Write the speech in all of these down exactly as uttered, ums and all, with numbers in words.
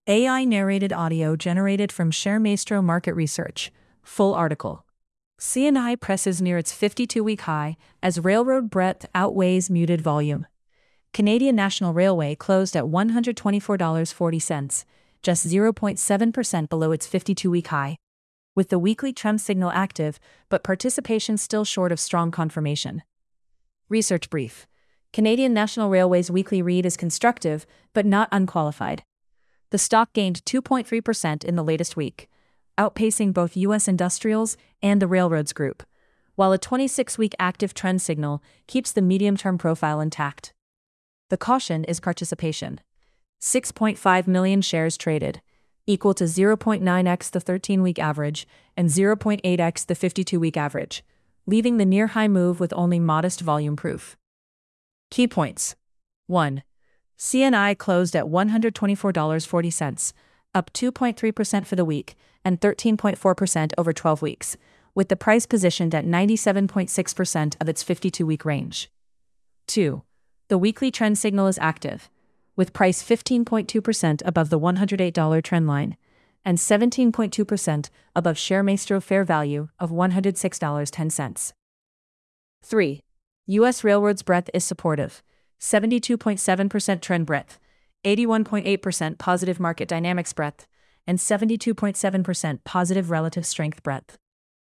A I-narrated audio generated from ShareMaestro Market Research. Full article. C N I presses near its fifty-two-week high as railroad breadth outweighs muted volume. Canadian National Railway closed at one hundred twenty-four dollars and forty cents, just zero point seven percent below its fifty-two-week high. With the weekly trend signal active, but participation still short of strong confirmation. Research brief. Canadian National Railway's weekly read is constructive, but not unqualified. The stock gained two point three percent in the latest week, outpacing both U S industrials and the railroads group, while a twenty-six-week active trend signal keeps the medium-term profile intact. The caution is participation. six point five million shares traded, equal to zero point nine x the thirteen-week average and zero point eight x the fifty-two-week average, leaving the near-high move with only modest volume proof. Key points. one. C N I closed at one hundred twenty-four dollars and forty cents, up two point three percent for the week and thirteen point four percent over twelve weeks, with the price positioned at ninety-seven point six percent of its fifty-two-week range. two. The weekly trend signal is active, with price fifteen point two percent above the one hundred eight dollars trend line and seventeen point two percent above ShareMaestro fair value of one hundred six dollars and ten cents. three. U S railroads breadth is supportive, seventy-two point seven percent trend breadth, eighty-one point eight percent positive market dynamics breadth, and seventy-two point seven percent positive relative strength breadth.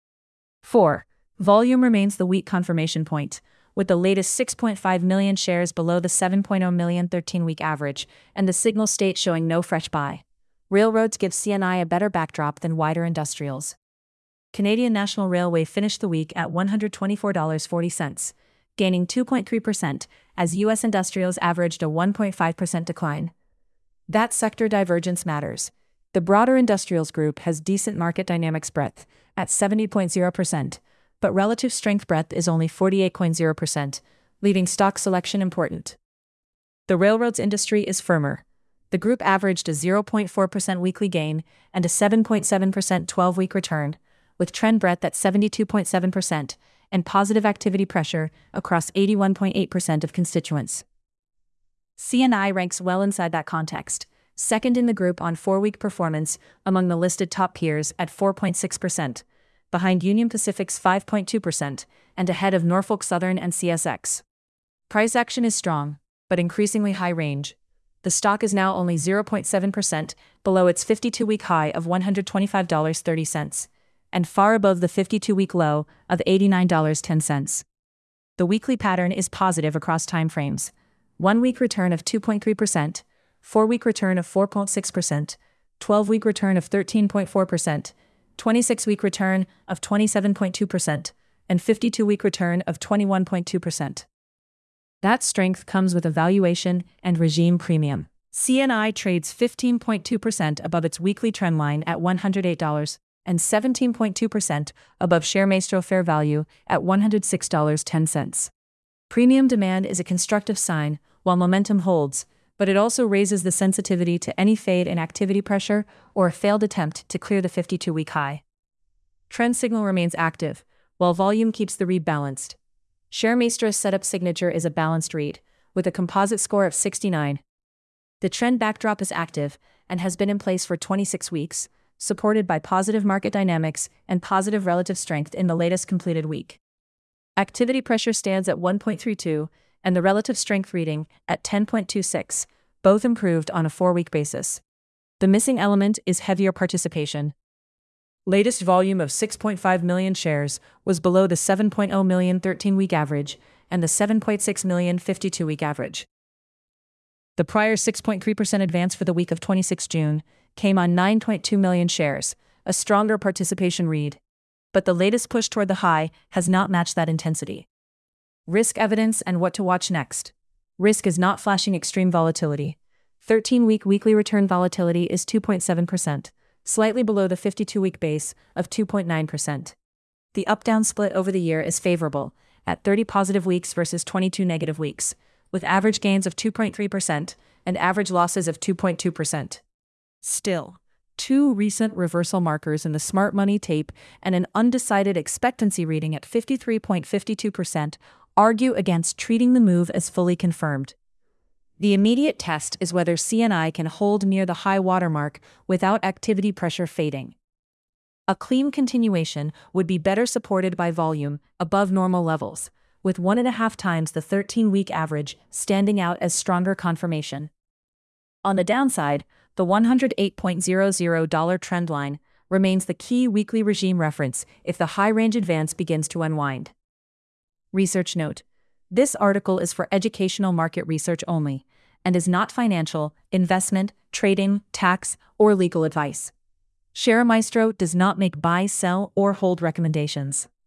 four. Volume remains the weak confirmation point, with the latest six point five million shares below the seven point zero million thirteen-week average and the signal state showing no fresh buy. Railroads give C N I a better backdrop than wider industrials. Canadian National Railway finished the week at one hundred twenty-four dollars and forty cents, gaining two point three percent, as U S industrials averaged a one point five percent decline. That sector divergence matters. The broader industrials group has decent market dynamics breadth, at seventy point zero percent, but relative strength breadth is only forty-eight point zero percent, leaving stock selection important. The railroads industry is firmer. The group averaged a zero point four percent weekly gain and a seven point seven percent twelve-week return, with trend breadth at seventy-two point seven percent, and positive activity pressure across eighty-one point eight percent of constituents. C N I ranks well inside that context, second in the group on four-week performance among the listed top peers at four point six percent, behind Union Pacific's five point two percent, and ahead of Norfolk Southern and C S X. Price action is strong, but increasingly high range. The stock is now only zero point seven percent below its fifty-two-week high of one hundred twenty-five dollars and thirty cents. And far above the fifty-two-week low of eighty-nine dollars and ten cents. The weekly pattern is positive across timeframes. One-week return of two point three percent, four-week return of four point six percent, twelve-week return of thirteen point four percent, twenty-six-week return of twenty-seven point two percent, and fifty-two-week return of twenty-one point two percent. That strength comes with a valuation and regime premium. C N I trades fifteen point two percent above its weekly trend line at one hundred eight dollars and seventeen point two percent above ShareMaestro fair value at one hundred six dollars and ten cents. Premium demand is a constructive sign, while momentum holds, but it also raises the sensitivity to any fade in activity pressure or a failed attempt to clear the fifty-two-week high. Trend signal remains active, while volume keeps the read balanced. ShareMaestro's setup signature is a balanced read, with a composite score of sixty-nine. The trend backdrop is active and has been in place for twenty-six weeks, supported by positive market dynamics and positive relative strength in the latest completed week. Activity pressure stands at one point three two, and the relative strength reading at ten point two six, both improved on a four-week basis. The missing element is heavier participation. Latest volume of six point five million shares was below the seven point zero million thirteen-week average and the seven point six million fifty-two-week average. The prior six point three percent advance for the week of the twenty-sixth of June came on nine point two million shares, a stronger participation read. But the latest push toward the high has not matched that intensity. Risk evidence and what to watch next. Risk is not flashing extreme volatility. thirteen-week weekly return volatility is two point seven percent, slightly below the fifty-two-week base of two point nine percent. The up-down split over the year is favorable, at thirty positive weeks versus twenty-two negative weeks, with average gains of two point three percent and average losses of two point two percent. Still, two recent reversal markers in the smart money tape and an undecided expectancy reading at fifty-three point five two percent argue against treating the move as fully confirmed. The immediate test is whether C N I can hold near the high watermark without activity pressure fading. A clean continuation would be better supported by volume above normal levels, with one and a half times the thirteen-week average standing out as stronger confirmation. On the downside, the one hundred eight point zero zero dollar trendline remains the key weekly regime reference if the high-range advance begins to unwind. Research note: this article is for educational market research only and is not financial, investment, trading, tax, or legal advice. ShareMaestro does not make buy, sell, or hold recommendations.